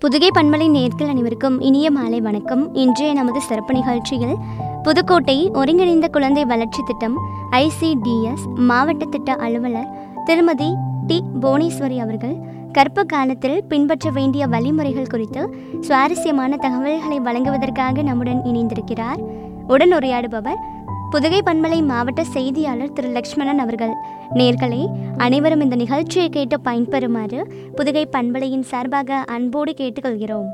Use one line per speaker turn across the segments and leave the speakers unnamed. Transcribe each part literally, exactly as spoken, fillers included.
புதுகை பண்பலை நேயர்கள் அனைவருக்கும் இனிய மாலை வணக்கம். இன்றைய நமது சிறப்பு நிகழ்ச்சியில் புதுக்கோட்டை ஒருங்கிணைந்த குழந்தை வளர்ச்சி திட்டம் ஐசிடிஎஸ் மாவட்ட திட்ட அலுவலர் திருமதி டி புவனேஸ்வரி அவர்கள் கர்ப்ப காலத்தில் பின்பற்ற வேண்டிய வழிமுறைகள் குறித்து சுவாரஸ்யமான தகவல்களை வழங்குவதற்காக நம்முடன் இணைந்திருக்கிறார். உடன் உரையாடுபவர் புதுகை பண்பலை மாவட்ட செய்தியாளர் திரு லக்ஷ்மணன் அவர்கள். நேர்களே, அனைவரும் இந்த நிகழ்ச்சியை கேட்டு பயன்பெறுமாறு புதுகை பண்பலையின் சார்பாக அன்போடு கேட்டுக்கொள்கிறோம்.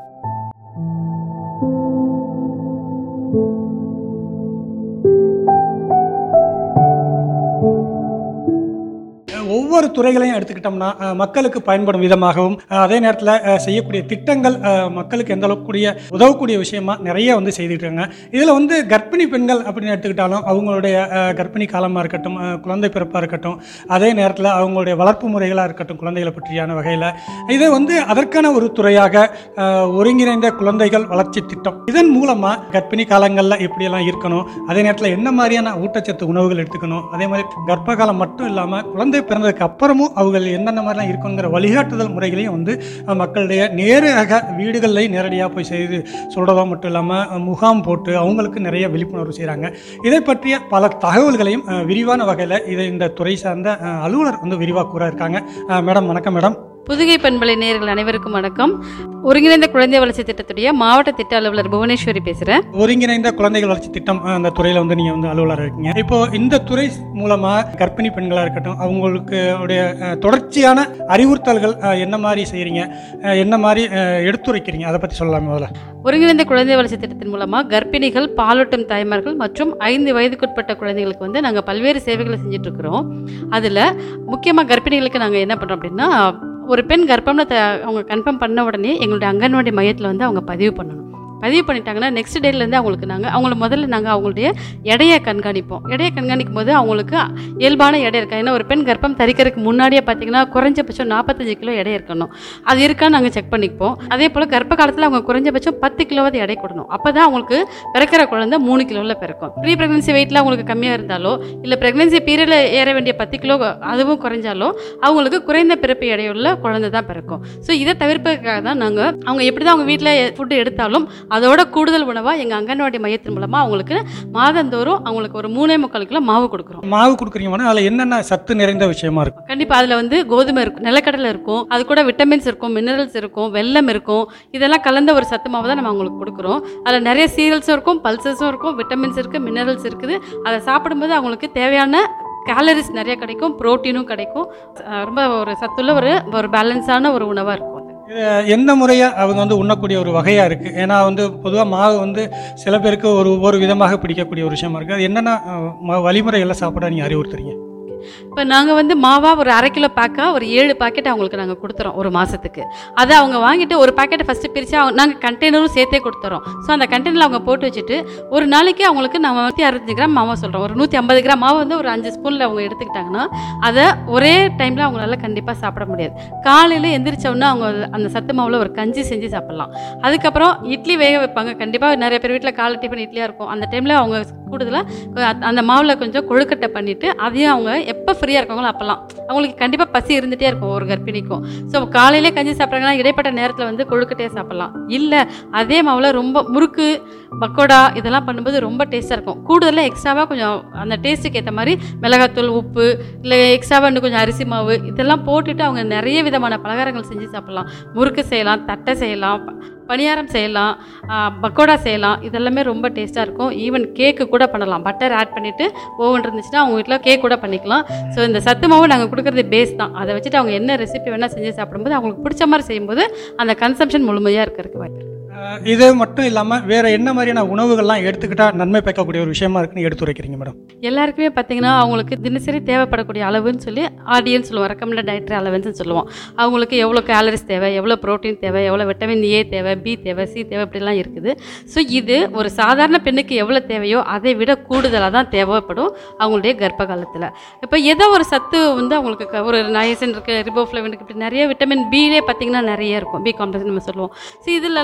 ஒவ்வொரு துறைகளையும் எடுத்துக்கிட்டோம்னா மக்களுக்கு பயன்படும் விதமாகவும் அதே நேரத்தில் செய்யக்கூடிய திட்டங்கள் மக்களுக்கு எந்த அளவுக்குரிய உதவக்கூடிய விஷயமா நிறைய வந்து செய்துட்டு இருக்காங்க. இதில் வந்து கர்ப்பிணி பெண்கள் அப்படின்னு எடுத்துக்கிட்டாலும் அவங்களுடைய கர்ப்பிணி காலமாக இருக்கட்டும், குழந்தை பிறப்பாக இருக்கட்டும், அதே நேரத்தில் அவங்களுடைய வளர்ப்பு முறைகளாக இருக்கட்டும், குழந்தைகளை பற்றியான வகையில் இதை வந்து அதற்கான ஒரு துறையாக ஒருங்கிணைந்த குழந்தைகள் வளர்ச்சி திட்டம், இதன் மூலமாக கர்ப்பிணி காலங்களில் எப்படியெல்லாம் இருக்கணும், அதே நேரத்தில் என்ன மாதிரியான ஊட்டச்சத்து உணவுகள் எடுத்துக்கணும், அதே மாதிரி கர்ப்ப காலம் மட்டும் இல்லாமல் குழந்தை பிறந்ததுக்கு அப்புறமும் அவர்கள் என்னென்ன மாதிரிலாம் இருக்குங்கிற வழிகாட்டுதல் முறைகளையும் வந்து மக்களுடைய நேராக வீடுகளில் நேரடியாக போய் செய்து சொல்கிறதோ மட்டும் இல்லாமல் முகாம் போட்டு அவங்களுக்கு நிறைய விழிப்புணர்வு செய்கிறாங்க. இதை பற்றிய பல தகவல்களையும் விரிவான வகையில் இதை இந்த துறை சார்ந்த அலுவலர் வந்து விரிவாக கூற இருக்காங்க. மேடம் வணக்கம். மேடம்,
புதுகை பண்பலை நேயர்கள் அனைவருக்கும் வணக்கம். ஒருங்கிணைந்த குழந்தை வளர்ச்சி திட்டத்துடைய மாவட்ட திட்ட அலுவலர் புவனேஸ்வரி பேசுகிறேன்.
ஒருங்கிணைந்த குழந்தைகள் வளர்ச்சி திட்டம் அந்த துறையில் வந்து நீங்கள் வந்து அலுவலர் இருக்கீங்க. இப்போ இந்த துறை மூலமாக கர்ப்பிணி பெண்களாக இருக்கட்டும், அவங்களுக்கு உடைய தொடர்ச்சியான அறிவுறுத்தல்கள் என்ன மாதிரி செய்கிறீங்க, என்ன மாதிரி எடுத்துரைக்கிறீங்க, அதை பற்றி சொல்லலாம். முதல்ல
ஒருங்கிணைந்த குழந்தை வளர்ச்சி திட்டத்தின் மூலமாக கர்ப்பிணிகள், பாலூட்டும் தாய்மார்கள் மற்றும் ஐந்து வயதுக்குட்பட்ட குழந்தைகளுக்கு வந்து நாங்கள் பல்வேறு சேவைகளை செஞ்சுட்டு இருக்கிறோம். அதில் முக்கியமாக கர்ப்பிணிகளுக்கு நாங்கள் என்ன பண்ணுறோம் அப்படின்னா, ஒரு பெண் கர்ப்பம்னு த அவங்க கன்ஃபார்ம் பண்ண உடனே எங்களுடைய அங்கன்வாடி மையத்தில் வந்து அவங்க பதிவு பண்ணணும். பதிவு பண்ணிட்டாங்கன்னா நெக்ஸ்ட் டேலேருந்து அவங்களுக்கு நாங்கள் அவங்கள முதல்ல நாங்கள் அவங்களுடைய எடையை கண்காணிப்போம். எடையை கண்காணிக்கும் போது அவங்களுக்கு இயல்பான எடை இருக்கா, ஏன்னா ஒரு பெண் கர்ப்பம் தரிக்கிறதுக்கு முன்னாடியே பார்த்தீங்கன்னா குறைஞ்சபட்சம் நாற்பத்தஞ்சு கிலோ எடை இருக்கணும். அது இருக்கான்னு நாங்கள் செக் பண்ணிப்போம். அதே போல் கர்ப்ப காலத்தில் அவங்க குறைஞ்சபட்சம் பத்து கிலோவாவது எடை கொடுக்கணும். அப்போ தான் அவங்களுக்கு பிறக்கிற குழந்தை மூணு கிலோவில் பிறக்கும். ப்ரீ ப்ரெக்னன்சி வெயிட்டில் அவங்களுக்கு கம்மியாக இருந்தாலோ இல்லை ப்ரெக்னன்சி பீரியடில் ஏற வேண்டிய பத்து கிலோ அதுவும் குறைஞ்சாலோ அவங்களுக்கு குறைந்த பிறப்பு எடையுள்ள குழந்தை தான் பிறக்கும். ஸோ இதை தவிர்ப்பதற்காக தான் நாங்கள் அவங்க எப்படி தான் அவங்க வீட்டில் ஃபுட்டு எடுத்தாலும் அதோட கூடுதல் உணவாக எங்கள் அங்கன்வாடி மையத்தின் மூலமாக அவங்களுக்கு மாதந்தோறும் அவங்களுக்கு ஒரு மூணே முக்கால் கிலோ மாவு கொடுக்குறோம்.
மாவு கொடுக்குறீங்கன்னா அதில் என்னென்ன சத்து நிறைந்த விஷயமா இருக்கும்?
கண்டிப்பாக அதில் வந்து கோதுமை இருக்கும், நிலக்கடலை இருக்கும், அது கூட விட்டமின்ஸ் இருக்கும், மினரல்ஸ் இருக்கும், வெல்லம் இருக்கும். இதெல்லாம் கலந்த ஒரு சத்து மாவு தான் நம்ம அவங்களுக்கு கொடுக்குறோம். அதில் நிறைய சீரியல்ஸும் இருக்கும், பல்சஸும் இருக்கும், விட்டமின்ஸ் இருக்குது, மினரல்ஸ் இருக்குது. அதை சாப்பிடும்போது அவங்களுக்கு தேவையான கேலரிஸ் நிறைய கிடைக்கும், ப்ரோட்டீனும் கிடைக்கும். ரொம்ப ஒரு சத்துள்ள ஒரு ஒரு பேலன்ஸான ஒரு உணவாக இருக்கும்.
எந்த முறையாக அவங்க வந்து உண்ணக்கூடிய ஒரு வகையாக இருக்குது? ஏன்னா வந்து பொதுவாக மாவு வந்து சில பேருக்கு ஒரு ஒவ்வொரு விதமாக பிடிக்கக்கூடிய ஒரு விஷயமா இருக்குது. அது என்னென்ன வழிமுறைகளை சாப்பிட நீங்கள் அறிவுறுத்துறீங்க?
இப்போ நாங்கள் வந்து மாவாக ஒரு அரை கிலோ பேக்காக ஒரு ஏழு பாக்கெட் அவங்களுக்கு நாங்கள் கொடுத்துறோம் ஒரு மாதத்துக்கு. அதை அவங்க வாங்கிட்டு ஒரு பாக்கெட்டை ஃபஸ்ட்டு பிரித்து அவங்க நாங்கள் கண்டெய்னரும் சேர்த்தே கொடுத்துறோம். ஸோ அந்த கண்டெய்னரில் அவங்க போட்டு வச்சுட்டு ஒரு நாளைக்கு அவங்களுக்கு நம்ம நூற்றி அறுபத்தஞ்சு கிராம் மாவை சொல்கிறோம், ஒரு நூற்றி ஐம்பது கிராம் மாவு வந்து ஒரு அஞ்சு ஸ்பூனில் அவங்க எடுத்துக்கிட்டாங்கன்னா அதை ஒரே டைமில் அவங்களால கண்டிப்பாக சாப்பிட முடியாது. காலையில் எந்திரிச்சோன்னா அவங்க அந்த சத்து மாவில் ஒரு கஞ்சி செஞ்சு சாப்பிட்லாம். அதுக்கப்புறம் இட்லி வேக வைப்பாங்க. கண்டிப்பாக நிறைய பேர் வீட்டில் காலை டிஃபன் இட்லியாக இருக்கும். அந்த டைமில் அவங்க கூடுதலாக அந்த மாவில் கொஞ்சம் கொழுக்கட்டை பண்ணிவிட்டு அதையும் அவங்க எப்போ ஃப்ரீயாக இருக்காங்களோ அப்போல்லாம் அவங்களுக்கு கண்டிப்பாக பசி இருந்துகிட்டே இருக்கும் ஒரு கர்ப்பிணிக்கும். ஸோ காலையிலே கஞ்சி சாப்பிட்றாங்கன்னா இடைப்பட்ட நேரத்தில் வந்து கொழுக்கட்டையாக சாப்பிட்லாம். இல்லை அதே மாவில் ரொம்ப முறுக்கு, பக்கோடா இதெல்லாம் பண்ணும்போது ரொம்ப டேஸ்ட்டாக இருக்கும். கூடுதலாக எக்ஸ்ட்ராவாக கொஞ்சம் அந்த டேஸ்ட்டுக்கு ஏற்ற மாதிரி மிளகாத்தூள், உப்பு, இல்லை எக்ஸ்ட்ராவாக இன்னும் கொஞ்சம் அரிசி மாவு இதெல்லாம் போட்டுட்டு அவங்க நிறைய விதமான பலகாரங்கள் செஞ்சு சாப்பிட்லாம். முறுக்கு செய்யலாம், தட்டை செய்யலாம், பணியாரம் செய்யலாம், பக்கோடா செய்யலாம். இதெல்லாமே ரொம்ப டேஸ்ட்டாக இருக்கும். ஈவன் கேக்கு கூட பண்ணலாம். பட்டர் ஆட் பண்ணிவிட்டு ஓவன் இருந்துச்சுன்னா அவங்க வீட்டில் கேக் கூட பண்ணிக்கலாம். ஸோ இந்த சத்து மாவு நாங்கள் கொடுக்குறது பேஸ் தான். அதை வச்சுட்டு அவங்க என்ன ரெசிபி வேணால் செஞ்சு சாப்பிடும்போது அவங்களுக்கு பிடிச்ச மாதிரி செய்யும்போது அந்த கன்சம்ஷன் முழுமையாக இருக்கிறதுக்கு வாய்ப்பு.
இது மட்டும் இல்லாமல் வேறு என்ன மாதிரியான உணவுகள்லாம் எடுத்துக்கிட்டால் நன்மை பயக்கக்கூடிய ஒரு விஷயமா இருக்குன்னு எடுத்துரைக்கிறீங்க மேடம்?
எல்லாருக்குமே பார்த்தீங்கன்னா அவங்களுக்கு தினசரி தேவைப்படக்கூடிய அளவுன்னு சொல்லி ஆர்டிஎன்னு சொல்லுவோம், ரெக்கமெண்டட் டயட்ரி அலவன்ஸ்னு சொல்லுவோம். அவங்களுக்கு எவ்வளோ கேலரிஸ் தேவை, எவ்வளோ ப்ரோட்டீன் தேவை, எவ்வளோ விட்டமின் ஏ தேவை, பி தேவை, சி தேவை, இப்படிலாம் இருக்குது. ஸோ இது ஒரு சாதாரண பெண்ணுக்கு எவ்வளோ தேவையோ அதை விட கூடுதலாக தான் தேவைப்படும் அவங்களுடைய கர்ப்ப காலத்தில். இப்போ ஏதோ ஒரு சத்து வந்து அவங்களுக்கு ஒரு நயசின் இருக்குது, ரிபோஃப்ளவின் இருக்குது, இப்படி நிறைய விட்டமின் பிலே பார்த்தீங்கன்னா நிறைய இருக்கும், பி காம்ப்ளெக்ஸ் நம்ம சொல்லுவோம். ஸோ இதிலெல்லாம்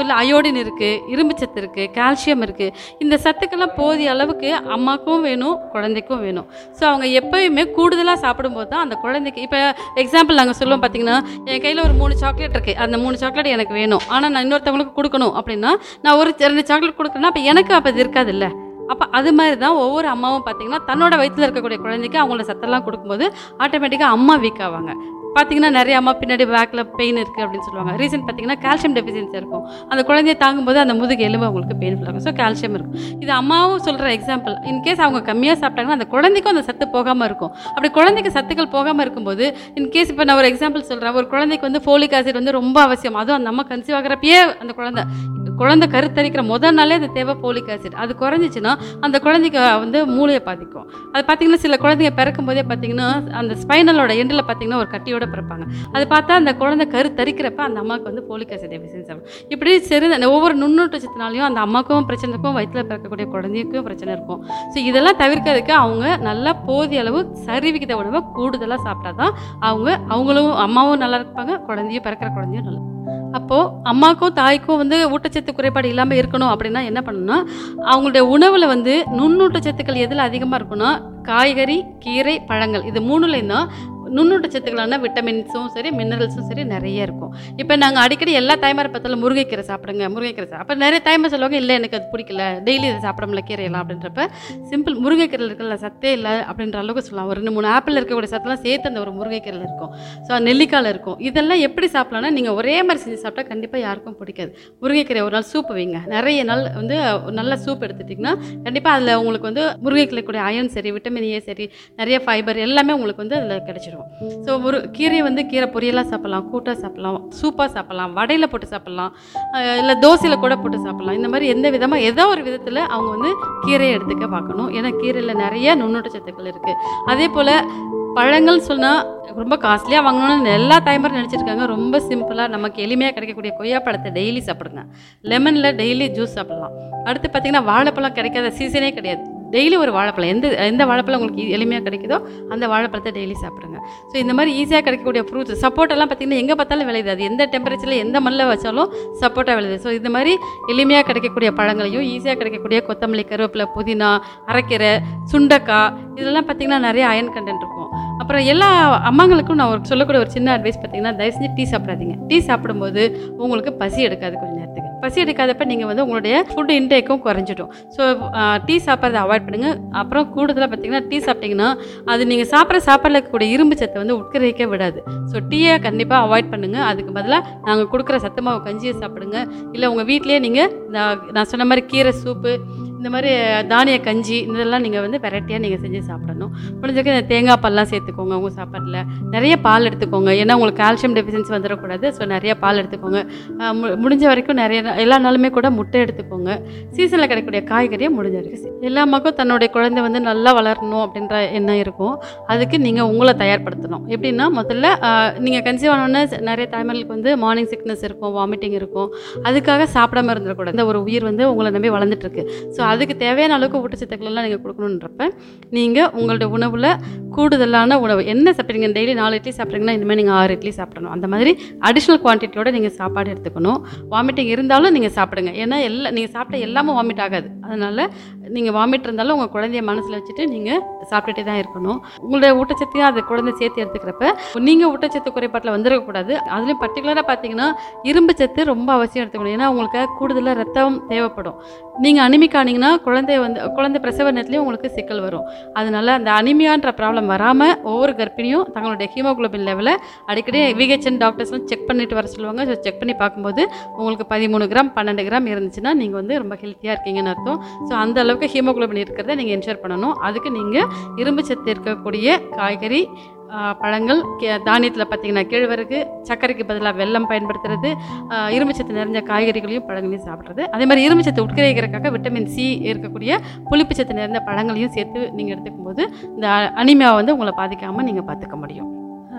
உணவில் அயோடின் இருக்குது, இரும்பு சத்து இருக்குது, கால்சியம் இருக்குது. இந்த சத்துக்கெல்லாம் போதிய அளவுக்கு அம்மாக்கும் வேணும், குழந்தைக்கும் வேணும். ஸோ அவங்க எப்போயுமே கூடுதலாக சாப்பிடும்போது தான் அந்த குழந்தைக்கு, இப்போ எக்ஸாம்பிள் நாங்கள் சொல்லுவோம் பார்த்தீங்கன்னா, என் கையில் ஒரு மூணு சாக்லேட் இருக்குது, அந்த மூணு சாக்லேட் எனக்கு வேணும், ஆனால் நான் இன்னொருத்தவங்களுக்கு கொடுக்கணும் அப்படின்னா நான் ஒரு ரெண்டு சாக்லேட் கொடுக்குறேன்னா அப்போ எனக்கு அப்போ இது இருக்காது இல்லை. அப்போ அது மாதிரி தான் ஒவ்வொரு அம்மாவும் பார்த்தீங்கன்னா தன்னோட வயிற்றில் இருக்கக்கூடிய குழந்தைக்கு அவங்களோட சத்தெல்லாம் கொடுக்கும்போது ஆட்டோமேட்டிக்காக அம்மா வீக் ஆவாங்க. பார்த்தீங்கன்னா நிறைய அம்மா பின்னாடி பேக்கில் பெயின் இருக்குது அப்படின்னு சொல்லுவாங்க. ரீசன் பார்த்தீங்கன்னா கால்சியம் டெஃபிஷியன்சி இருக்கும். அந்த குழந்தைய தாங்கும்போது அந்த முதுகு எலும்பு அவங்களுக்கு பெயின்ஃபுல் ஆகும். ஸோ கால்சியம் இருக்கும். இது அம்மாவும் சொல்கிற எக்ஸாம்பிள். இன்கேஸ் அவங்க கம்மியாக சாப்பிட்டாங்கன்னா அந்த குழந்தைக்கும் அந்த சத்து போகாமல் இருக்கும். அப்படி குழந்தைக்கு சத்துக்கள் போகாமல் இருக்கும்போது இன்கேஸ் இப்போ நான் ஒரு எக்ஸாம்பிள் சொல்கிறேன், ஒரு குழந்தைக்கு வந்து ஃபோலிக் ஆசிட் வந்து ரொம்ப அவசியம். அதுவும் அந்த அம்மா கன்சீவ் ஆகிறப்பயே அந்த குழந்தை குழந்தை கருத்தரிக்கிற முதல் நாளே அது தேவை ஃபோலிக் ஆசிட். அது குறைஞ்சிச்சுன்னா அந்த குழந்தைக்கு வந்து மூளையை பாதிக்கும். அது பார்த்தீங்கன்னா சில குழந்தைங்க பிறக்கும் போதே பார்த்தீங்கன்னா அந்த ஸ்பைனலோட எண்டில் பார்த்தீங்கன்னா ஒரு கட்டியோட பிறப்பாங்க. அது பார்த்தா அந்த குழந்தை கருத்தரிக்கிறப்ப அந்த அம்மாவுக்கு வந்து ஃபோலிக் ஆசிட் டெஃபிஷியன்சி ஆகும். இப்படி சரி ஒவ்வொரு நுண்ணூட்டச்சத்துனாலையும் அந்த அம்மாவுக்கும் பிரச்சனை இருக்கும், வயிற்றில் பிறக்கக்கூடிய குழந்தைக்கும் பிரச்சனை இருக்கும். ஸோ இதெல்லாம் தவிர்க்கிறதுக்கு அவங்க நல்லா போதிய அளவு சரிவிகித உணவை கூடுதலாக சாப்பிட்டா தான் அவங்க அவங்களும் அம்மாவும் நல்லா இருப்பாங்க, குழந்தையும் பிறக்கிற குழந்தையும் நல்லா. அப்போது அம்மாவுக்கும் தாய்க்கும் வந்து ஊட்டச்சத்து குறைபாடு இல்லாமல் இருக்கணும் அப்படின்னா என்ன பண்ணணும்னா, அவங்களுடைய உணவில் வந்து நுண்ணூட்டச்சத்துக்கள் எதில் அதிகமாக இருக்குன்னா காய்கறி, கீரை, பழங்கள், இது மூணுலேயும் தான் நுண்ணூட்டச்சத்துக்களான விட்டமின்ஸும் சரி மினரல்ஸும் சரி நிறைய இருக்கும். இப்போ நாங்கள் அடிக்கடி எல்லா தாய்மாரை பார்த்தாலும் முருங்கைக்கீரை சாப்பிடுங்க, முருங்கைக்கீரை சாப்பிட. அப்போ நிறைய தாய்மார் சொல்லுவாங்க, இல்லை எனக்கு அது பிடிக்கல, டெய்லி இதை சாப்பிட முடியல கீரையெல்லாம் அப்படின்றப்ப சிம்பிள் முருங்கைக்கீரையில் இருக்கல சத்தே இல்லை அப்படின்ற அளவுக்கு சொல்லலாம். ஒரு ரெண்டு மூணு ஆப்பிள் இருக்கக்கூடிய சத்தெல்லாம் சேர்த்து அந்த ஒரு முருங்கைக்கீரையில் இருக்கும். ஸோ நெல்லிக்காயில் இருக்கும். இதெல்லாம் எப்படி சாப்பிட்லான்னா நீங்கள் ஒரே மாதிரி செஞ்சு சாப்பிட்டா கண்டிப்பாக யாருக்கும் பிடிக்காது. முருங்கைக்கீரை ஒரு நாள் சூப் வைங்க, நிறைய நாள் வந்து நல்ல சூப் எடுத்துட்டிங்கன்னா கண்டிப்பாக அதில் உங்களுக்கு வந்து முருங்கைக்கீரை கூடிய அயன் சரி, விட்டமின் ஏ சரி, நிறைய ஃபைபர் எல்லாமே உங்களுக்கு வந்து அதில் கிடைச்சிடும். ஸோ ஒரு கீரை வந்து கீரை பொரியலாக சாப்பிட்லாம், கூட்டாக சாப்பிட்லாம், சூப்பாக சாப்பிட்லாம், வடையில் போட்டு சாப்பிட்லாம், இல்லை தோசையில் கூட போட்டு சாப்பிட்லாம். இந்த மாதிரி எந்த விதமாக ஏதோ ஒரு விதத்தில் அவங்க வந்து கீரையை எடுத்துக்க பார்க்கணும். ஏன்னா கீரையில் நிறைய நுண்ணூட்டச்சத்துக்கள் இருக்குது. அதே போல் பழங்கள் சொன்னால் ரொம்ப காஸ்ட்லியாக வாங்கணும்னு எல்லா தாய்மாரும் நினச்சிருக்காங்க. ரொம்ப சிம்பிளாக நமக்கு எளிமையாக கிடைக்கக்கூடிய கொய்யா பழத்தை டெய்லி சாப்பிடுங்க. லெமனில் டெய்லி ஜூஸ் சாப்பிட்லாம். அடுத்து பார்த்திங்கன்னா வாழைப்பழம் கிடைக்காத சீசனே கிடையாது. டெய்லி ஒரு வாழைப்பழம், எந்த எந்த வாழைப்பழம் உங்களுக்கு எளிமையாக கிடைக்குதோ அந்த வாழைப்பழத்தை டெய்லி சாப்பிடுங்க. ஸோ இந்த மாதிரி ஈஸியாக கிடைக்கக்கூடிய ஃப்ரூட்ஸ், சப்போட்டெல்லாம் பார்த்திங்கன்னா எங்கே பார்த்தாலும் விளையுது. அது எந்த டெம்பரேச்சரில் எந்த மண்ணில் வச்சாலும் சப்போட்டா விளையுது. ஸோ இந்த மாதிரி எளிமையாக கிடைக்கக்கூடிய பழங்களையும் ஈஸியாக கிடைக்கக்கூடிய கொத்தமல்லி, கருவேப்பிலை, புதினா, அரைக்கீரை, சுண்டக்காய், இதெல்லாம் பார்த்திங்கன்னா நிறைய அயன் கண்டென்ட் இருக்கும். அப்புறம் எல்லா அம்மாங்களுக்கும் நான் ஒரு சொல்லக்கூடிய ஒரு சின்ன அட்வைஸ் பார்த்திங்கன்னா, தயவு செஞ்சு டீ சாப்பிடாதீங்க. டீ சாப்பிடும்போது உங்களுக்கு பசி எடுக்காது. கொஞ்சம் நேரத்துக்கு பசி எடுக்காதப்ப நீங்கள் வந்து உங்களுடைய ஃபுட் இன்டேக்கும் குறைஞ்சிடும். ஸோ டீ சாப்பிட்றத அவாய்ட் பண்ணுங்கள். அப்புறம் கூடுதலாக பார்த்திங்கன்னா டீ சாப்பிட்டிங்கன்னா அது நீங்கள் சாப்பிட்ற சாப்பாடில் இருக்கக்கூடிய இரும்பு சத்தை வந்து உட்கரிக்க விடாது. ஸோ டீயை கண்டிப்பாக அவாய்ட் பண்ணுங்கள். அதுக்கு பதிலாக நாங்கள் கொடுக்குற சத்துமாவு கஞ்சியை சாப்பிடுங்க. இல்லை உங்கள் வீட்டிலேயே நீங்கள் நான் சொன்ன மாதிரி கீரை சூப்பு, இந்த மாதிரி தானிய கஞ்சி, இதெல்லாம் நீங்கள் வந்து வெரைட்டியாக நீங்கள் செஞ்சு சாப்பிடணும். முடிஞ்சக்கு இந்த தேங்காய் பால்லாம் சேர்த்துக்கோங்க உங்கள் சாப்பாட்டில். நிறைய பால் எடுத்துக்கோங்க, ஏன்னா உங்களுக்கு கால்சியம் டெஃபிஷியன்சி வந்துடக்கூடாது. ஸோ நிறைய பால் எடுத்துக்கோங்க. முடிஞ்ச வரைக்கும் நிறைய எல்லா நாளுமே கூட முட்டை எடுத்துக்கோங்க. சீசனில் கிடைக்கக்கூடிய காய்கறியை முடிஞ்ச வரைக்கும் எல்லா அம்மாக்கும் தன்னுடைய குழந்தை வந்து நல்லா வளரணும் அப்படின்ற எண்ணம் இருக்கும். அதுக்கு நீங்கள் உங்களை தயார்படுத்தணும். எப்படின்னா முதல்ல நீங்கள் கன்சீவ் ஆனோடனே நிறைய தாய்மார்களுக்கு வந்து மார்னிங் சிக்னஸ் இருக்கும், வாமிட்டிங் இருக்கும். அதுக்காக சாப்பிடாம இருந்துடக்கூடாது. இந்த ஒரு உயிர் வந்து உங்களை நம்பி வளர்ந்துட்டுருக்கு. ஸோ அதுக்கு தேவையான அளவுக்கு ஊட்டச்சத்துக்கள்லாம் நீங்கள் கொடுக்கணுன்றப்ப நீங்கள் உங்களுடைய உணவில் கூடுதலான உணவு என்ன சாப்பிட்றீங்க, டெய்லி நாலு இட்லி சாப்பிட்றீங்கன்னா இனிமேல் நீங்கள் ஆறு இட்லி சாப்பிடணும். அந்த மாதிரி அடிஷ்னல் குவான்டிட்டியோட நீங்கள் சாப்பாடு எடுத்துக்கணும். வாமிட்டிங் இருந்தாலும் நீங்கள் சாப்பிடுங்க. ஏன்னா எல்லா நீங்கள் சாப்பிட்ட எல்லாமே வாமிட் ஆகாது. அதனால் நீங்கள் வாமிட் இருந்தாலும் உங்கள் குழந்தைய மனசில் வச்சுட்டு நீங்கள் சாப்பிட்டுட்டே தான் இருக்கணும். உங்களுடைய ஊட்டச்சத்தையும் அது குழந்தை சேர்த்து எடுத்துக்கிறப்ப நீங்கள் ஊட்டச்சத்து குறைபாட்டில் வந்துடக்கூடாது. அதுலேயும் பர்டிகுலராக பார்த்தீங்கன்னா இரும்பு சத்து ரொம்ப அவசியம் எடுத்துக்கணும். ஏன்னா உங்களுக்கு கூடுதலாக ரத்தம் தேவைப்படும். நீங்கள் அனிமிக் ஆனீங்கன்னா குழந்தை வந்து குழந்தை பிரசவ நேரத்துலேயும் உங்களுக்கு சிக்கல் வரும். அதனால அந்த அனிமியான்ற ப்ராப்ளம் வராமல் ஒவ்வொரு கர்ப்பிணியும் தங்களுடைய ஹீமோகுளோபின் லெவலை அடிக்கடி விஹெச்என் டாக்டர்ஸ்லாம் செக் பண்ணிட்டு வர சொல்லுவாங்க. ஸோ செக் பண்ணி பார்க்கும்போது உங்களுக்கு பதிமூணு கிராம் பன்னெண்டு கிராம் இருந்துச்சுன்னா நீங்கள் வந்து ரொம்ப ஹெல்த்தியாக இருக்கீங்கன்னு அர்த்தம். ஸோ அந்த அளவுக்கு ஹீமோகுளோபின் இருக்கிறத நீங்கள் என்ஷூர் பண்ணணும். அதுக்கு நீங்கள் இரும்பு சத்து இருக்கக்கூடிய காய்கறி, பழங்கள், தானியத்தில் பார்த்திங்கன்னா கேழ்வரகு, சர்க்கரைக்கு பதிலாக வெல்லம் பயன்படுத்துறது, இரும்பு சத்து நிறைஞ்ச காய்கறிகளையும் பழங்களையும் சாப்பிட்றது. அதே மாதிரி இரும்பு சத்து உட்கரிக்கிறதுக்காக விட்டமின் சி இருக்கக்கூடிய புளிப்பு சத்து நிறைந்த பழங்களையும் சேர்த்து நீங்கள் எடுத்துக்கும் போது இந்த அனிமியா வந்து உங்களை பாதிக்காமல் நீங்கள் பார்த்துக்க முடியும்.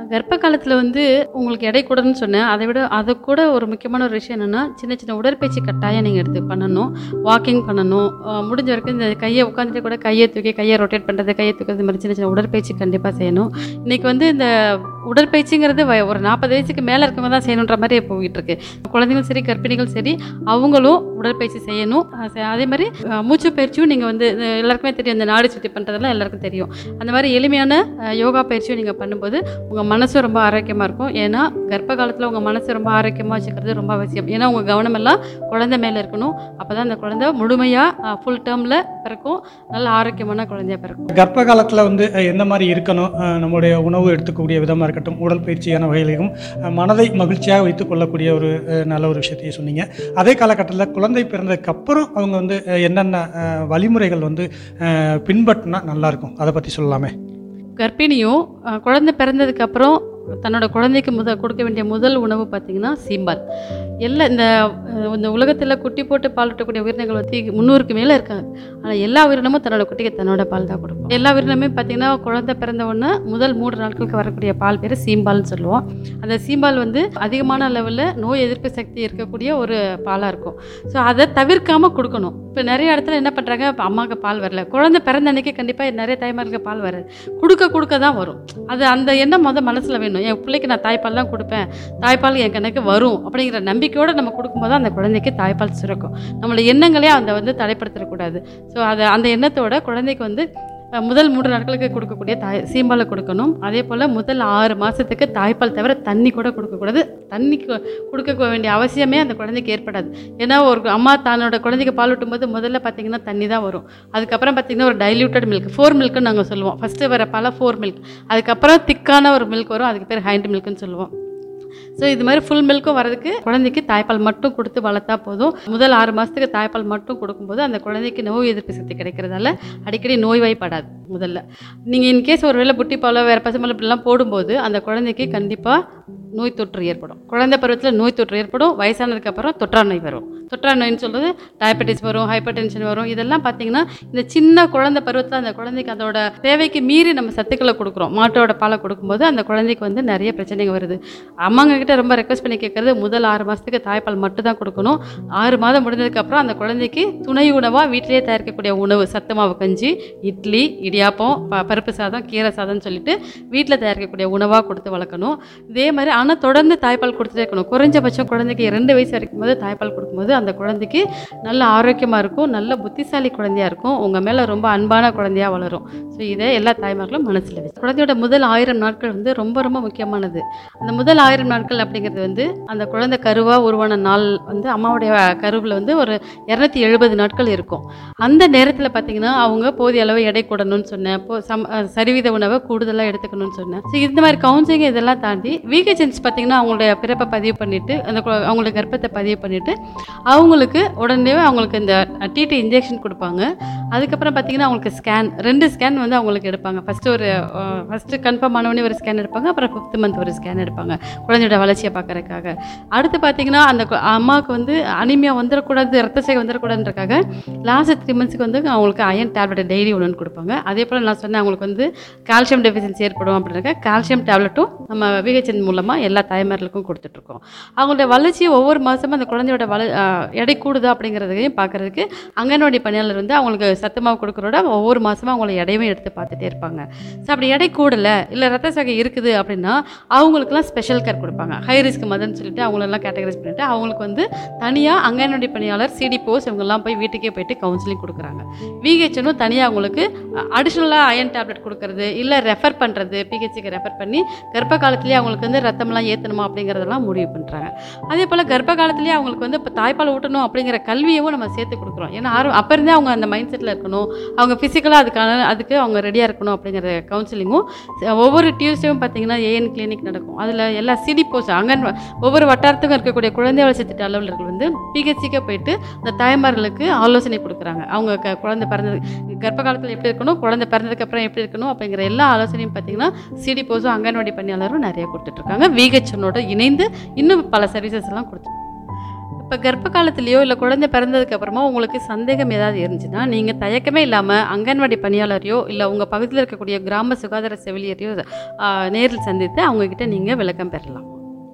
கர்ப்ப காலத்தில் வந்து உங்களுக்கு எடை கூடன்னு சொன்னேன். அதை விட அதை கூட ஒரு முக்கியமான ஒரு விஷயம் என்னென்னா, சின்ன சின்ன உடற்பயிற்சி கட்டாயம் நீங்கள் எடுத்து பண்ணணும். வாக்கிங் பண்ணணும். முடிஞ்ச வரைக்கும் இந்த கையை உட்காந்துட்டு கூட கையை தூக்கி கையை ரொட்டேட் பண்ணுறது, கையை தூக்கிறது மாதிரி சின்ன சின்ன உடற்பயிற்சி கண்டிப்பாக செய்யணும். இன்றைக்கி வந்து இந்த உடற்பயிற்சிங்கிறது வ ஒரு நாற்பது வயசுக்கு மேலே இருக்கவங்க தான் செய்யணுன்ற மாதிரி போயிட்டு இருக்கு. குழந்தைங்களும் சரி, கர்ப்பிணிகள் சரி, அவங்களும் உடற்பயிற்சி செய்யணும். அதே மாதிரி மூச்சு பயிற்சியும் நீங்கள் வந்து எல்லாருக்குமே தெரியும், இந்த நாடி சுற்றி பண்ணுறதெல்லாம் எல்லாருக்கும் தெரியும். அந்த மாதிரி எளிமையான யோகா பயிற்சியும் நீங்கள் பண்ணும்போது உங்கள் மனசும் ரொம்ப ஆரோக்கியமாக இருக்கும். ஏன்னா கர்ப்ப காலத்தில் உங்கள் மனசு ரொம்ப ஆரோக்கியமாக வச்சுக்கிறது ரொம்ப அவசியம். ஏன்னா உங்கள் கவனமெல்லாம் குழந்தை மேலே இருக்கணும். அப்போ தான் அந்த குழந்தை முழுமையாக ஃபுல் டேர்மில் பிறக்கும், நல்ல ஆரோக்கியமான குழந்தையாக பிறக்கும்.
கர்ப்ப காலத்தில் வந்து எந்த மாதிரி இருக்கணும், நம்முடைய உணவு எடுத்துக்கக்கூடிய விதமாக இருக்கட்டும், உடற்பயிற்சியான வகையிலையும் மனதை மகிழ்ச்சியாக வைத்துக் கொள்ளக்கூடிய ஒரு நல்ல ஒரு விஷயத்தையும் சொன்னீங்க. அதே காலகட்டத்தில் குழந்தை பிறந்ததுக்கு அப்புறம் அவங்க வந்து என்னென்ன வழிமுறைகள் வந்து பின்பற்றினா நல்லாயிருக்கும், அதை பற்றி சொல்லலாமே.
கர்ப்பிணியும் குழந்தை பிறந்ததுக்கப்புறம் தன்னோட குழந்தைக்கு முத கொடுக்க வேண்டிய முதல் உணவு பார்த்திங்கன்னா சீம்பால். எல்லா இந்த இந்த உலகத்தில் குட்டி போட்டு பால் ஊட்டக்கூடிய உயிரினங்கள் வந்து முந்நூறுக்கு மேலே இருக்காங்க. ஆனால் எல்லா உயிரினமும் தன்னோட குட்டிக்கு தன்னோட பால் தான் கொடுக்கும். எல்லா உயிரினமே பார்த்திங்கன்னா குழந்தை பிறந்த உடனே முதல் மூன்று நாட்களுக்கு வரக்கூடிய பால் பேர் சீம்பால்னு சொல்லுவோம். அந்த சீம்பால் வந்து அதிகமான லெவலில் நோய் எதிர்ப்பு சக்தி இருக்கக்கூடிய ஒரு பாலாக இருக்கும். ஸோ அதை தவிர்க்காமல் கொடுக்கணும். இப்போ நிறைய இடத்துல என்ன பண்ணுறாங்க, இப்போ அம்மாவுக்கு பால் வரல, குழந்தை பிறந்த அன்றைக்கி கண்டிப்பாக நிறைய தாய்மார்களுக்கு பால் வராது, கொடுக்க கொடுக்க தான் வரும். அது அந்த எண்ணம் முதல் மனசில் வேணும். என் பிள்ளைக்கு நான் தாய்ப்பால் தான் கொடுப்பேன், தாய்ப்பால் என் கணக்கு வரும் அப்படிங்கிற நம்பிக்கையோடு நம்ம கொடுக்கும்போது அந்த குழந்தைக்கு தாய்ப்பால் சுரக்கும். நம்மளோட எண்ணங்களே அதை வந்து தடைப்படுத்தக்கூடாது. ஸோ அதை அந்த எண்ணத்தோட குழந்தைக்கு வந்து முதல் மூன்று நாட்களுக்கு கொடுக்கக்கூடிய தாய் சீம்பாலை கொடுக்கணும். அதே போல் முதல் ஆறு மாதத்துக்கு தாய்ப்பால் தவிர தண்ணி கூட கொடுக்கக்கூடாது. தண்ணி கொடுக்க வேண்டிய அவசியமே அந்த குழந்தைக்கு ஏற்படாது. ஏன்னா ஒரு அம்மா தன்னோட குழந்தைக்கு பால் ஊட்டும்போது முதல்ல பார்த்திங்கன்னா தண்ணி தான் வரும். அதுக்கப்புறம் பார்த்திங்கன்னா ஒரு டைல்யூட்டட் மில்க், ஃபோர் மில்க்குன்னு நாங்கள் சொல்லுவோம். ஃபஸ்ட்டு வர பால் ஃபோர் மில்க், அதுக்கப்புறம் திக்கான ஒரு மில்க் வரும், அதுக்கு பேர் ஹைண்ட் மில்க்குன்னு சொல்லுவோம். ஸோ இது மாதிரி ஃபுல் மில்க்கும் வரதுக்கு குழந்தைக்கு தாய்ப்பால் மட்டும் கொடுத்து வளர்த்தா போதும். முதல் ஆறு மாதத்துக்கு தாய்ப்பால் மட்டும் கொடுக்கும்போது அந்த குழந்தைக்கு நோய் எதிர்ப்பு சக்தி கிடைக்கிறதால அடிக்கடி நோய்வாய்ப்படாது. முதல்ல நீங்கள் இன்கேஸ் ஒரு வேளை புட்டி பாலோ வேறு பசுமல் இப்படிலாம் போடும்போது அந்த குழந்தைக்கு கண்டிப்பாக நோய் தொற்று ஏற்படும். குழந்தை பருவத்தில் நோய் தொற்று ஏற்படும். வயசானதுக்கப்புறம் தொற்றா நோய் வரும். தொற்றா நோயின்னு சொல்கிறது டயபெட்டிஸ் வரும், ஹைப்பர் டென்ஷன் வரும். இதெல்லாம் பார்த்திங்கன்னா இந்த சின்ன குழந்தை பருவத்தில் அந்த குழந்தைக்கு அதோட தேவைக்கு மீறி நம்ம சத்துக்களை கொடுக்குறோம். மாட்டோட பாலை கொடுக்கும்போது அந்த குழந்தைக்கு வந்து நிறைய பிரச்சனைகள் வருது. அம்மாங்க கிட்ட ரொம்ப ரெக்வஸ்ட் பண்ணி கேட்குறது, முதல் ஆறு மாதத்துக்கு தாய்ப்பால் மட்டும் தான் கொடுக்கணும். ஆறு மாதம் முடிஞ்சதுக்கப்புறம் அந்த குழந்தைக்கு துணை உணவாக வீட்டிலேயே தயாரிக்கக்கூடிய உணவு, சத்து மாவு கஞ்சி, இட்லி, இடியாப்பம், ப பருப்பு சாதம், கீரை சாதம்னு சொல்லிட்டு வீட்டில் தயாரிக்கக்கூடிய உணவாக கொடுத்து வளர்க்கணும். இதே மாதிரி ஆனால் தொடர்ந்து தாய்ப்பால் கொடுத்துட்டே இருக்கணும். குறைஞ்சபட்சம் குழந்தைக்கு ரெண்டு வயசு வரைக்கும் போது தாய்ப்பால் கொடுக்கும்போது அந்த குழந்தைக்கு நல்ல ஆரோக்கியமாக இருக்கும், நல்ல புத்திசாலி குழந்தையாக இருக்கும், உங்கள் மேலே ரொம்ப அன்பான குழந்தையாக வளரும். ஸோ இதை எல்லா தாய்மார்களும் மனசில் வச்சு குழந்தையோட முதல் ஆயிரம் நாட்கள் வந்து ரொம்ப ரொம்ப முக்கியமானது. அந்த முதல் ஆயிரம் நாட்கள் அப்படிங்கிறது வந்து அந்த குழந்தை கருவாக உருவான நாள் வந்து அம்மாவுடைய கருவில் வந்து ஒரு இரநூத்தி எழுபது நாட்கள் இருக்கும். அந்த நேரத்தில் பார்த்திங்கன்னா அவங்க போதிய அளவு எடை கூடணும்னு சொன்னேன், இப்போ சம் சரிவித உணவை கூடுதலாக எடுத்துக்கணும்னு சொன்னேன். ஸோ இந்த மாதிரி கவுன்சிலிங் இதெல்லாம் தாண்டி விகேஜென்ஸ் பார்த்திங்கன்னா அவங்களுடைய பிறப்பை பதிவு பண்ணிவிட்டு அந்த அவங்களுடைய கர்ப்பத்தை பதிவு பண்ணிவிட்டு அவங்களுக்கு உடனே அவங்களுக்கு இந்த டிடி இன்ஜெக்ஷன் கொடுப்பாங்க. அதுக்கப்புறம் பார்த்திங்கன்னா அவங்களுக்கு ஸ்கேன், ரெண்டு ஸ்கேன் வந்து அவங்களுக்கு எடுப்பாங்க. ஃபஸ்ட்டு ஒரு ஃபஸ்ட்டு கன்ஃபார்ம் ஆனவொடனே ஒரு ஸ்கேன் எடுப்பாங்க, அப்புறம் ஃபிஃப்த் மந்த் ஒரு ஸ்கேன் எடுப்பாங்க குழந்தையோட வளர்ச்சியை பார்க்கறதுக்காக. அடுத்து பார்த்திங்கன்னா அந்த அம்மாவுக்கு வந்து அனிமியா வந்துடக்கூடாது, ரத்த சேகை வந்துடக்கூடாதுன்றக்காக லாஸ்ட் த்ரீ மந்த்ஸ்க்கு வந்து அவங்களுக்கு அயன் டேப்லெட் டெய்லி ஒன்று கொடுப்பாங்க. அதே போல் நான் சொன்னேன் அவங்களுக்கு வந்து கால்சியம் டெஃபிஷியன்சி ஏற்படும் அப்படின்னாக்க கால்சியம் டேப்லெட்டும் நம்ம விகேஜன் மூலமாக எல்லா தாய்மார்களுக்கும் கொடுத்துட்ருக்கோம். அவங்களுடைய வளர்ச்சி ஒவ்வொரு மாதமும் அந்த குழந்தையோட வள எடை கூடுதா அப்படிங்கிறதையும் பார்க்குறதுக்கு அங்கன்வாடி பணியாளர் வந்து அவங்களுக்கு சத்து மாவு கொடுக்குறோட ஒவ்வொரு மாதமும் அவங்கள எடையுமே எடுத்து பார்த்துட்டே இருப்பாங்க. ஸோ அப்படி எடை கூடலை இல்லை ரத்த சகை இருக்குது அப்படின்னா அவங்களுக்குலாம் ஸ்பெஷல் கேர் கொடுப்பாங்க. ஹை ரிஸ்க் மதர்ன்னு சொல்லிட்டு அவங்களெல்லாம் கேட்டகரைஸ் பண்ணிவிட்டு அவங்களுக்கு வந்து தனியாக அங்கன்வாடி பணியாளர், சிடி போஸ் இவங்கெல்லாம் போய் வீட்டுக்கே போயிட்டு கவுன்சிலிங் கொடுக்குறாங்க. விஹெச்னும் தனியாக அவங்களுக்கு அடிஷ்னலாக அயன் டேப்லெட் கொடுக்குறது இல்லை ரெஃபர் பண்ணுறது, பிஹெச்சுக்கு ரெஃபர் பண்ணி கர்ப்ப காலத்துலேயே அவங்களுக்கு வந்து ரத்தம்லாம் ஏற்றணுமா அப்படிங்கிறதெல்லாம் முடிவு பண்ணுறாங்க. அதே போல் கர்ப்ப காலத்துலேயே அவங்களுக்கு வந்து இப்போ தாய்ப்பால் ஊட்டணும் அப்படிங்கிற கல்வியவும் நம்ம சேர்த்து கொடுக்குறோம். ஏன்னா ஆர்வம் அப்போ இருந்தே அவங்க அந்த மைண்ட் செட்டில் இருக்கணும், அவங்க ஃபிசிக்கலாக அதுக்கான அதுக்கு அவங்க ரெடியாக இருக்கணும் அப்படிங்கிற கவுன்சிலிங்கும் ஒவ்வொரு டியூஸ்டேவும் பார்த்திங்கன்னா ஏஎன் கிளினிக் நடக்கும். அதில் எல்லா சிடி போஸ்ட் அங்கன் ஒவ்வொரு வட்டாரத்துக்கும் இருக்கக்கூடிய குழந்தை வளர்ச்சி திட்ட அலுவலர்கள் வந்து பிஹெச்சிக்கே போயிட்டு இந்த தாய்மார்களுக்கு ஆலோசனை கொடுக்குறாங்க. அவங்க க குழந்தை பிறந்தது கர்ப்ப காலத்தில் எப்படி இருக்கணும், குழந்தை பிறந்ததுக்கப்புறம் எப்படி இருக்கணும் அப்படிங்கிற எல்லா ஆலோசனையும் பார்த்திங்கன்னா சிடி போஸும் அங்கன்வாடி பணியாளரும் நிறைய கொடுத்துட்ருக்காங்க. விஹெச்னோட இணைந்து இன்னும் பல சர்வீசஸ் எல்லாம் கொடுத்து இப்போ கர்ப்ப காலத்துலேயோ இல்லை குழந்தை பிறந்ததுக்கு அப்புறமா உங்களுக்கு சந்தேகம் ஏதாவது இருந்துச்சுன்னா நீங்கள் தயக்கமே இல்லாமல் அங்கன்வாடி பணியாளரையோ இல்லை உங்கள் பகுதியில் இருக்கக்கூடிய கிராம சுகாதார செவிலியரையோ நேரில் சந்தித்து அவங்கக்கிட்ட நீங்கள் விளக்கம் பெறலாம்.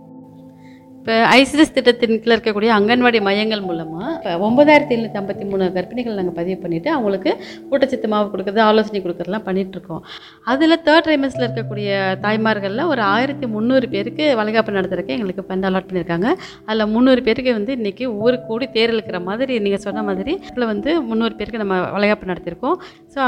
இப்போ ஐசிடிஎஸ் திட்டத்தின் கீழே இருக்கக்கூடிய அங்கன்வாடி மையங்கள் மூலமாக இப்போ ஒன்பதாயிரத்தி எழுநூற்றி ஐம்பத்தி மூணு கர்ப்பிணிகள் நாங்கள் பதிவு பண்ணிவிட்டு அவங்களுக்கு ஊட்டச்சத்து மாவு கொடுக்குறது, ஆலோசனை கொடுக்குறதுலாம் பண்ணிகிட்ருக்கோம். அதில் தேர்ட் ட்ரைமஸ்டில் இருக்கக்கூடிய தாய்மார்களில் ஒரு ஆயிரத்தி முந்நூறு பேருக்கு வளைகாப்பு நடத்துறதுக்கு எங்களுக்கு ஃபண்ட் அலாட் பண்ணியிருக்காங்க. அதில் முந்நூறு பேருக்கு வந்து இன்றைக்கி ஊருக்கு கூடி தேர் இழுக்கிற மாதிரி நீங்கள் சொன்ன மாதிரி இதில் வந்து முந்நூறு பேருக்கு நம்ம வளைகாப்பு நடத்தியிருக்கோம். ஸோ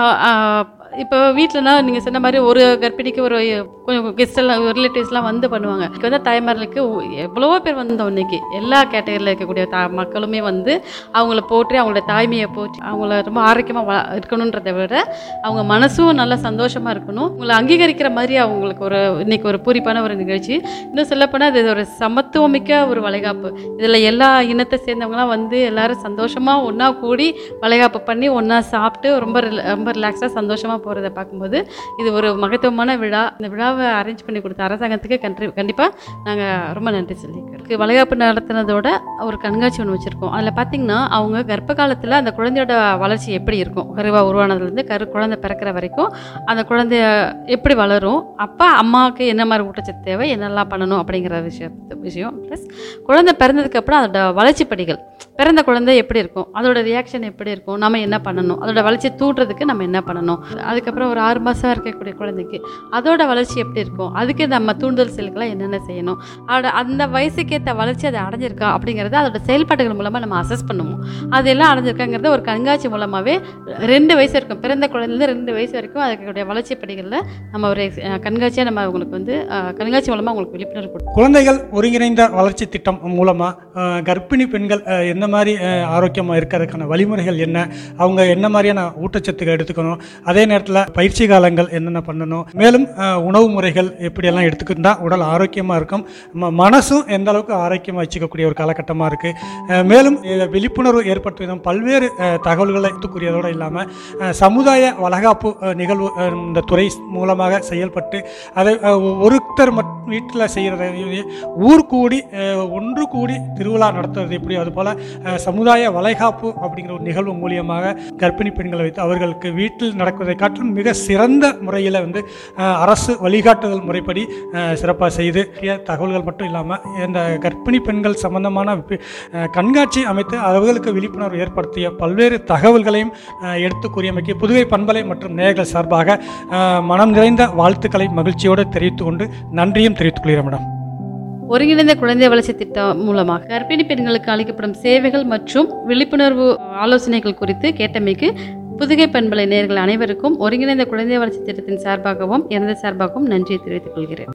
இப்போ வீட்டிலனா நீங்கள் சொன்ன மாதிரி ஒரு கர்ப்பிணிக்கு ஒரு கொஞ்சம் கெஸ்டெல்லாம் ரிலேட்டிவ்ஸ்லாம் வந்து பண்ணுவாங்க. இப்போ வந்து தாய்மார்களுக்கு எவ்வளோ பேர் வந்தோம் இன்றைக்கி எல்லா கேட்டகரியில் இருக்கக்கூடிய தா மக்களுமே வந்து அவங்கள போற்றி அவங்களோட தாய்மையை போற்றி அவங்கள ரொம்ப ஆரோக்கியமாக வ இருக்கணுன்றதை விட அவங்க மனசும் நல்லா சந்தோஷமாக இருக்கணும், அவங்களை அங்கீகரிக்கிற மாதிரி அவங்களுக்கு ஒரு இன்றைக்கி ஒரு பூரிப்பான ஒரு நிகழ்ச்சி. இன்னும் சொல்லப்போனால் அது ஒரு சமத்துவமிக்க ஒரு வளைகாப்பு. இதில் எல்லா இனத்தை சேர்ந்தவங்களாம் வந்து எல்லோரும் சந்தோஷமாக ஒன்றா கூடி வளைகாப்பு பண்ணி ஒன்றா சாப்பிட்டு ரொம்ப ரொம்ப ரிலாக்ஸாக சந்தோஷமாக போகிறத பார்க்கும்போது இது ஒரு மகத்துவமான விழா. இந்த விழாவை அரேஞ்ச் பண்ணி கொடுத்த அரசாங்கத்துக்கு கண்டி கண்டிப்பாக நாங்கள் ரொம்ப நன்றி சொல்லிக்கிறோம். வளைகாப்பு நடத்தினதோட ஒரு கண்காட்சி ஒன்று வச்சுருக்கோம். அதில் பார்த்திங்கன்னா அவங்க கர்ப்ப காலத்தில் அந்த குழந்தையோட வளர்ச்சி எப்படி இருக்கும், கருவா உருவானதுலேருந்து கரு குழந்தை பிறக்கிற வரைக்கும் அந்த குழந்தைய எப்படி வளரும், அப்போ அம்மாவுக்கு என்ன மாதிரி ஊட்டச்சத்து தேவை, என்னெல்லாம் பண்ணணும் அப்படிங்கிற விஷயம் விஷயம் ப்ளஸ் குழந்தை பிறந்ததுக்கப்புறம் அதோட வளர்ச்சி படிகள், பிறந்த குழந்தை எப்படி இருக்கும், அதோட ரியாக்ஷன் எப்படி இருக்கும், நம்ம என்ன பண்ணணும், அதோட வளர்ச்சி தூண்டுறதுக்கு நம்ம என்ன பண்ணணும், அதுக்கப்புறம் ஒரு ஆறு மாதம் இருக்கக்கூடிய குழந்தைக்கு அதோட வளர்ச்சி எப்படி இருக்கும், அதுக்கு நம்ம தூண்டுதல் செல்களாக என்னென்ன செய்யணும், அதோட அந்த வயசுக்கேற்ற வளர்ச்சி அதை அடைஞ்சிருக்கா அப்படிங்கிறத அதோட செயல்பாடுகள் மூலமாக நம்ம அசஸ் பண்ணுவோம். அதெல்லாம் அடைஞ்சிருக்காங்கிறத ஒரு கண்காட்சி மூலமாகவே ரெண்டு வயசு இருக்கும், பிறந்த குழந்தைலேருந்து ரெண்டு வயசு வரைக்கும் அதுக்குடைய வளர்ச்சி படிகளில் நம்ம ஒரு கண்காட்சியாக நம்ம அவங்களுக்கு வந்து கண்காட்சி மூலமாக அவங்களுக்கு விழிப்புணர்வு கொடுக்கும்.
குழந்தைகள் ஒருங்கிணைந்த வளர்ச்சி திட்டம் மூலமாக கர்ப்பிணி பெண்கள் என்ன மாதிரி ஆரோக்கியமாக இருக்கிறதுக்கான வழிமுறைகள் என்ன, அவங்க என்ன மாதிரியான ஊட்டச்சத்துக்கள் எடுத்துக்கணும், அதே நேரத்தில் பயிற்சி காலங்கள் என்னென்ன பண்ணணும், மேலும் உணவு முறைகள் எப்படியெல்லாம் எடுத்துக்கிட்டால் உடல் ஆரோக்கியமாக இருக்கும், மனசும் எந்த அளவுக்கு ஆரோக்கியமாக வச்சுக்கக்கூடிய ஒரு காலகட்டமாக இருக்குது. மேலும் விழிப்புணர்வு ஏற்படுத்தும் விதம் பல்வேறு தகவல்களை எடுத்துக்கூடியதோடு இல்லாமல் சமுதாய வளகாப்பு நிகழ்வு இந்த துறை மூலமாக செயல்பட்டு அதை ஒருத்தர் வீட்டில் செய்கிறத ஊர் கூடி ஒன்று கூடி திருவிழா நடத்துவது எப்படி, அதுபோல் சமுதாய வளைகாப்பு அப்படிங்கிற ஒரு நிகழ்வு மூலியமாக கர்ப்பிணி பெண்களை வைத்து அவர்களுக்கு வீட்டில் நடக்குவதை காட்டிலும் மிக சிறந்த முறையில் வந்து அரசு வழிகாட்டுதல் முறைப்படி சிறப்பாக செய்து தகவல்கள் மட்டும் இல்லாமல் இந்த கர்ப்பிணி பெண்கள் சம்பந்தமான கண்காட்சி அமைத்து அவர்களுக்கு விழிப்புணர்வு ஏற்படுத்திய பல்வேறு தகவல்களையும் எடுத்து கூறியமைக்கு புதுவை பண்பலை மற்றும் நேயர்கள் சார்பாக மனம் நிறைந்த வாழ்த்துக்களை மகிழ்ச்சியோடு தெரிவித்துக் கொண்டு நன்றியும் தெரிவித்துக் கொள்கிறேன் மேடம்.
ஒருங்கிணைந்த குழந்தை வளர்ச்சி திட்டம் மூலமாக கர்ப்பிணி பெண்களுக்கு அளிக்கப்படும் சேவைகள் மற்றும் விழிப்புணர்வு ஆலோசனைகள் குறித்து கேட்டமைக்கு புதுகை பண்பலை நேயர்கள் அனைவருக்கும் ஒருங்கிணைந்த குழந்தை வளர்ச்சி திட்டத்தின் சார்பாகவும் எனது சார்பாகவும் நன்றியை தெரிவித்துக் கொள்கிறேன்.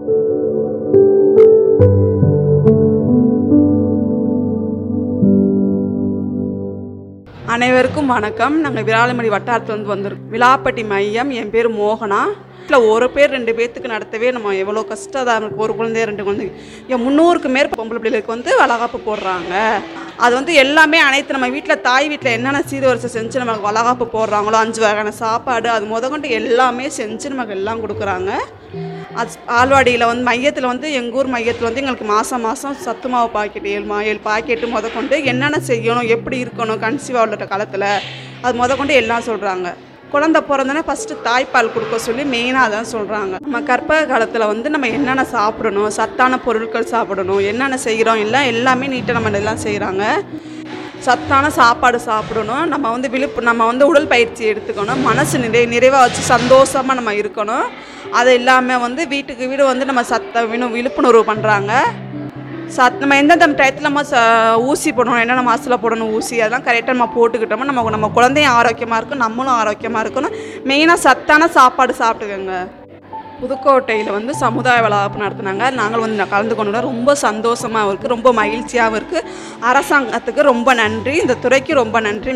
அனைவருக்கும் வணக்கம். நாங்கள் விராலிமணி வட்டாரத்துலேருந்து வந்திருக்கோம். விளாப்பட்டி மையம். என் பேர் மோகனா. இல்லை ஒரு பேர் ரெண்டு பேர்த்துக்கு நடத்தவே நம்ம எவ்வளோ கஷ்டம் தான் இருக்குது. ஒரு குழந்தைய ரெண்டு குழந்தைங்க என் முந்நூறுக்கு மேற்பட்ட பொம்பளை பிள்ளைகளுக்கு வந்து வளகாப்பு போடுறாங்க. அது வந்து எல்லாமே அனைத்து நம்ம வீட்டில் தாய் வீட்டில் என்னென்ன சீர்வரிசை செஞ்சு நமக்கு வளகாப்பு போடுறாங்களோ அஞ்சு வகையான சாப்பாடு அது முத கொண்டு எல்லாமே செஞ்சு நமக்கு எல்லாம் கொடுக்குறாங்க. அது ஆழ்வாடியில் வந்து மையத்தில் வந்து எங்கள் ஊர் மையத்தில் வந்து எங்களுக்கு மாதம் மாதம் சத்து மாவு பாக்கெட்டு ஏழு மா ஏழு பாக்கெட்டு முத கொண்டு என்னென்ன செய்யணும், எப்படி இருக்கணும் கன்சீவாக உள்ள காலத்தில் அது முத கொண்டு எல்லாம் சொல்கிறாங்க. குழந்தை பிறந்தோன்னா ஃபஸ்ட்டு தாய்ப்பால் கொடுக்க சொல்லி மெயினாக தான் சொல்கிறாங்க. நம்ம கர்ப்ப காலத்தில் வந்து நம்ம என்னென்ன சாப்பிடணும், சத்தான பொருட்கள் சாப்பிடணும், என்னென்ன செய்கிறோம் எல்லாம் எல்லாமே நீட்டாக நம்ம எல்லாம் செய்கிறாங்க. சத்தான சாப்பாடு சாப்பிடணும், நம்ம வந்து விழிப்பு நம்ம வந்து உடல் பயிற்சி எடுத்துக்கணும், மனசு நிறை நிறைவாக வச்சு சந்தோஷமாக நம்ம இருக்கணும். அது இல்லாமல் வந்து வீட்டுக்கு வீடு வந்து நம்ம சத்த வினு விழிப்புணர்வு பண்ணுறாங்க. சத் நம்ம எந்தெந்த டயத்தில் நம்ம ச ஊசி போடணும், என்னென்ன மாதத்தில் போடணும் ஊசி, அதெல்லாம் கரெக்டாக நம்ம போட்டுக்கிட்டோமோ நம்ம நம்ம குழந்தையும் ஆரோக்கியமாக இருக்கும், நம்மளும் ஆரோக்கியமாக இருக்கணும். மெயினாக சத்தான சாப்பாடு சாப்பிட்டுக்கோங்க. புதுக்கோட்டையில் வந்து சமுதாய வளகாப்பு நடத்துனாங்க. நாங்கள் வந்து கலந்து கொண்டு ரொம்ப சந்தோஷமாகவும் இருக்குது, ரொம்ப மகிழ்ச்சியாகவும் இருக்குது. அரசாங்கத்துக்கு ரொம்ப நன்றி, இந்த துறைக்கு ரொம்ப நன்றி.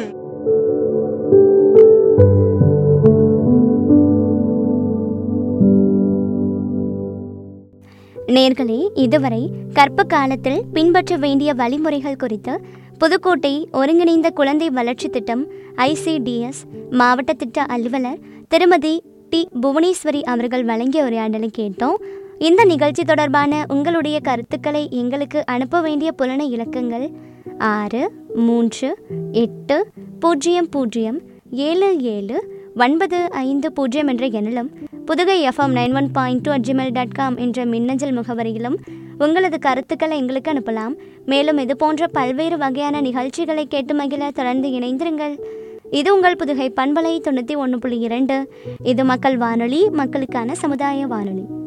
நேர்களே, இதுவரை கர்ப்ப காலத்தில் பின்பற்ற வேண்டிய வழிமுறைகள் குறித்து புதுக்கோட்டை ஒருங்கிணைந்த குழந்தை வளர்ச்சி திட்டம் ஐசிடிஎஸ் மாவட்ட திட்ட அலுவலர் திருமதி டி புவனேஸ்வரி அவர்கள் வழங்கிய உரையாடலை கேட்டோம். இந்த நிகழ்ச்சி தொடர்பான உங்களுடைய கருத்துக்களை எங்களுக்கு அனுப்ப வேண்டிய புலன இலக்கங்கள் ஆறு மூன்று எட்டு பூஜ்ஜியம் பூஜ்ஜியம் ஏழு ஏழு ஒன்பது ஐந்து பூஜ்ஜியம் என்ற எண்ணிலும் Pudugai FM nine one point two at Gmail dot com என்ற மின்னஞ்சல் முகவரியிலும் உங்களது கருத்துக்களை எங்களுக்கு அனுப்பலாம். மேலும் இது போன்ற பல்வேறு வகையான நிகழ்ச்சிகளை கேட்டு மகிழ தொடர்ந்து இணைந்திருங்கள். இது உங்கள் புதுகை பண்பலை தொண்ணூற்றி ஒன்று புள்ளி இரண்டு. இது மக்கள் வானொலி, மக்களுக்கான சமுதாய வானொலி.